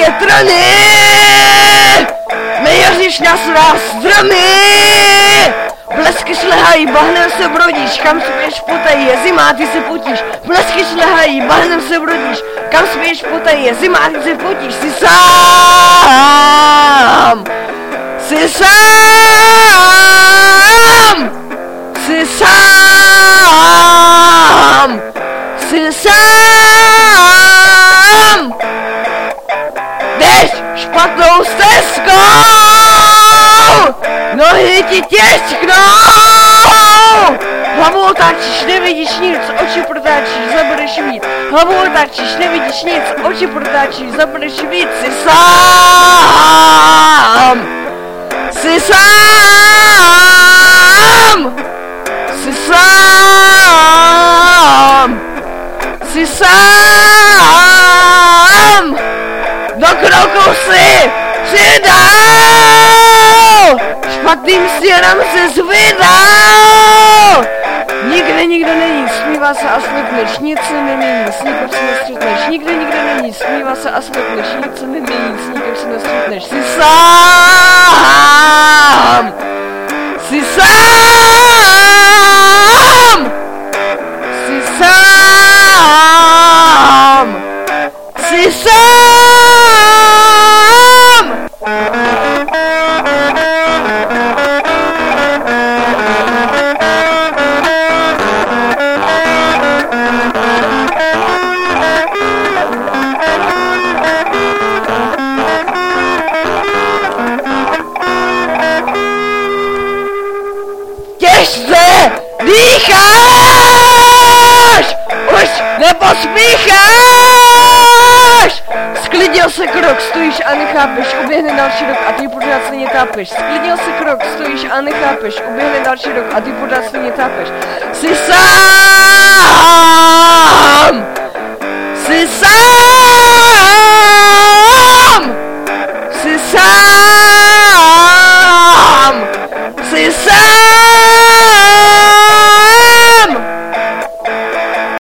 větrany, nejaříš na svá stromy, blesky šlehají, bahnem se brodíš, kam směješ potají, je zima, ty se potíš, blesky šlehají, bahnem se brodíš, kam směješ potají, je zima, ty se potíš, jsi sám, jsi sám, jsi sám, jsi sám, jdeš špatnou stezkou, nohy ti těžknou, hlavou otáčíš, nevidíš nic, oči protáčíš, zabudeš víc, hlavou otáčíš, nevidíš nic, oči protáčíš, zabudeš víc, jsi sám, jsi sám, jsi sám, jsi sám, do kroku si přidal, špatným směrem se zvydal, nikde nikdo není, smívá se a slipneš, nic se nemění, s nikým se nestřetneš, nikde nikdo není, smívá se a slipneš, nic se nemění, s nikým se nestřetneš, jsi sám, jsi sám, jsi sám, jsi sám. Těžce dýcháš, už nepospícháš, sklidil se krok, stojíš a nechápeš, uběhne další rok a ty pořád stejně tápeš, sklidil se krok, stojíš a nechápeš, uběhne další rok a ty pořád stejně tápeš, jsi sám, jsi sám.